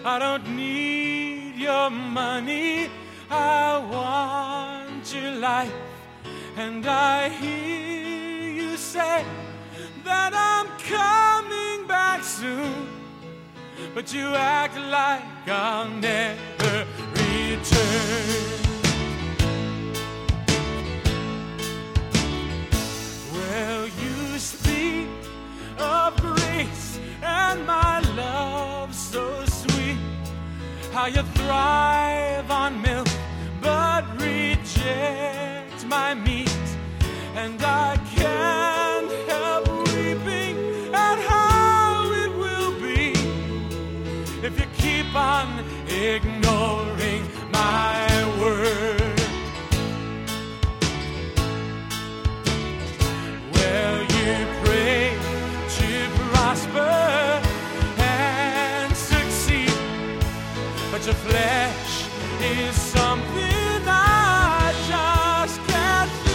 I don't need your money, I want your life. And I hear you say that I'm coming back soon, but you act like I'll never return. Well, you speak of grace and my love so sweet, how you thrive on milk but reject my meat. And I can't help weeping at how it will be if you keep on ignoring my word. Well, you pray to prosper and succeed, but your flesh is something I just can't feed.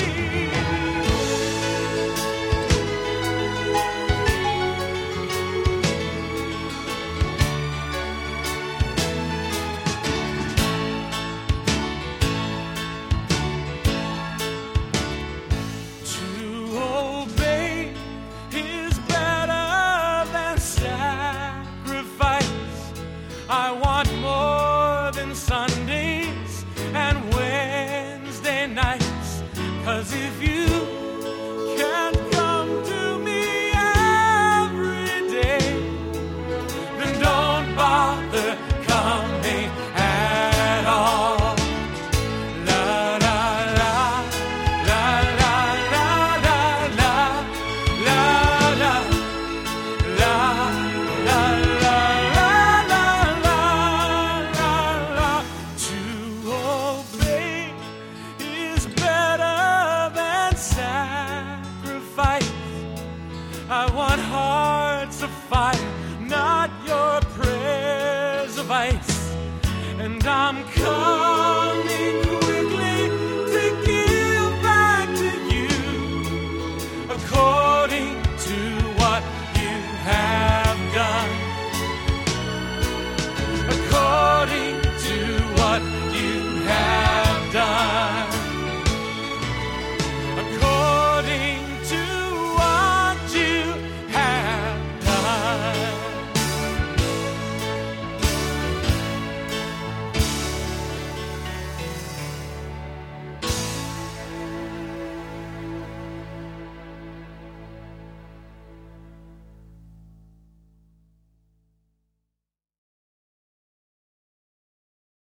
To obey is better than sacrifice. I want more than Sundays and Wednesday nights. 'Cause if you can't come to me every day, then don't bother coming at all. La la la, la la la la la, la la la la la la la la la. To obey is better than sacrifice. I want hearts of fire, not your prayers of ice. And I'm coming